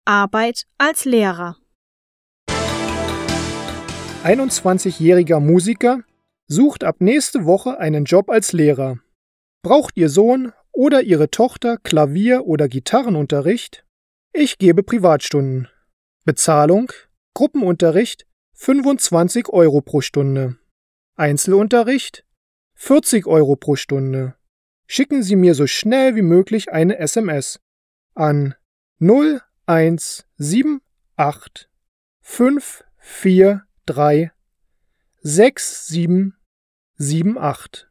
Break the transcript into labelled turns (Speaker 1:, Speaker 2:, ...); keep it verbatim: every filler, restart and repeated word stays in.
Speaker 1: Arbeit als Lehrer.
Speaker 2: einundzwanzigjähriger Musiker sucht ab nächste Woche einen Job als Lehrer. Braucht Ihr Sohn oder Ihre Tochter Klavier- oder Gitarrenunterricht? Ich gebe Privatstunden. Bezahlung: Gruppenunterricht fünfundzwanzig Euro pro Stunde. Einzelunterricht vierzig Euro pro Stunde. Schicken Sie mir so schnell wie möglich eine S M S an null eins sieben acht fünf vier drei sechs sieben sieben acht.